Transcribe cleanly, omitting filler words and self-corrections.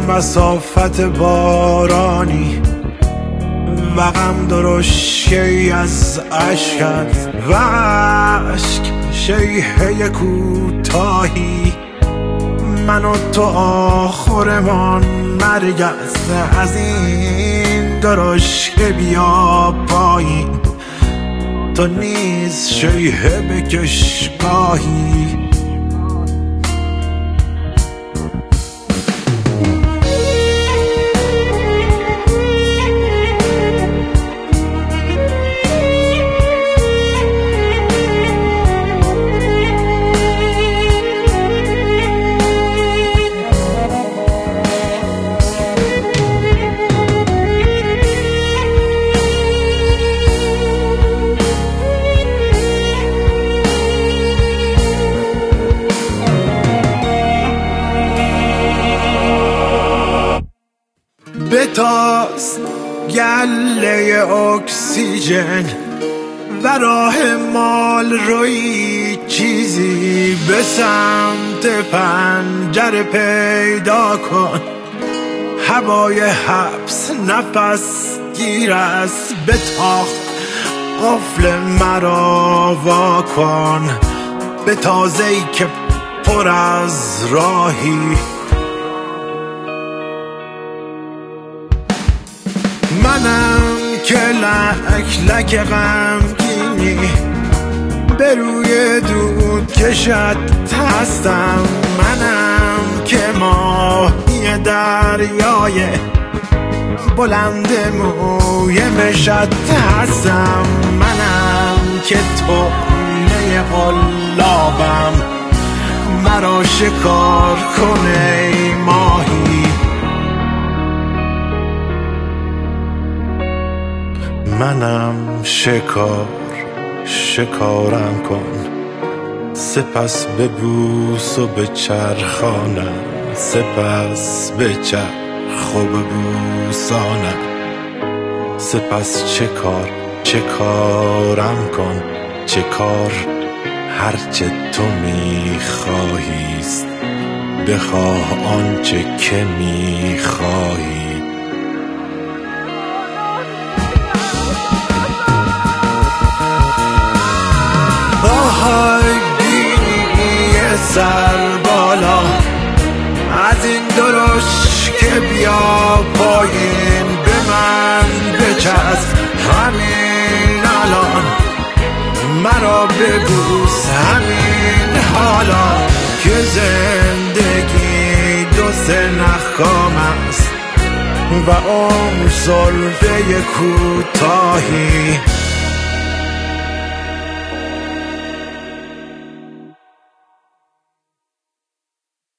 مسافت بارانی و غم درشتی از عشقت و عشق شیهه کوتاهی، من و تو آخرمان مرگ است. از این درشکه بیا پایین، تو نیز شیهه بکش گاهی. بتاز گله اکسیژن و راه مال روی چیزی به سمت پنجره پیدا کن. هوای حبس نفس گیر است، بتاخ قفل مرا وا کن. به تازه‌ای که پر از راهی، منم که لک لک غمگینی به روی دود کشت هستم. منم که ماهی دریای بلند موی مشت هستم. منم که طعمه قلابم، مرا شکار کنه ای ماهی. منم شکارم کن، سپس ببوس و بچرخانم، سپس بچرخ و ببوسانم. سپس چه کارم کن، چه کار هرچه تو میخواهیست، بخواه آنچه که میخواهی. آهای بینی سر بالا، از این درش که بیا پایین. به من بچسب همین الان، مرا ببوس همین حالا، که زندگی دو سه نخام است و عمر سلفه کوتاهی.